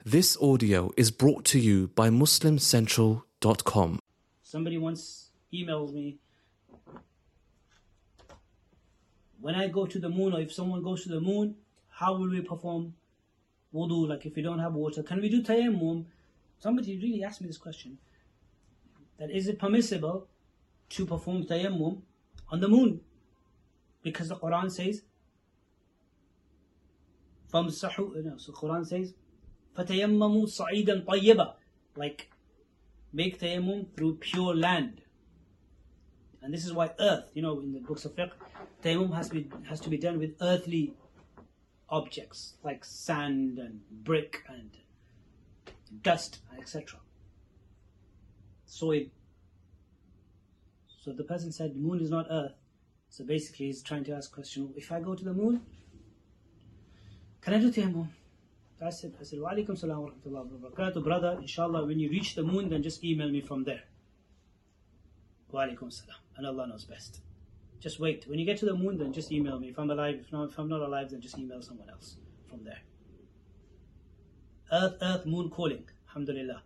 This audio is brought to you by MuslimCentral.com. Somebody once emailed me, when I go to the moon, or if someone goes to the moon, how will we perform wudu? Like if we don't have water, can we do tayammum? Somebody really asked me this question. That is it permissible to perform tayammum on the moon? Because the Quran says, so Quran says, فَتَيَمَّمُوا صَعِيدًا طَيِّبًا, like make tayammum through pure land. And this is why earth, in the books of fiqh, tayammum has to be done with earthly objects like sand and brick and dust, etc. Soil. So the person said the moon is not earth. So basically he's trying to ask a question, if I go to the moon, can I do tayammum? I said, wa alaikum salam wa rahmatullahi wa barakatuh. Brother, inshallah, when you reach the moon, then just email me from there. Wa alaikum salam. And Allah knows best. Just wait. When you get to the moon, then just email me. If I'm alive, if I'm not alive, then just email someone else from there. Earth, moon calling. Alhamdulillah.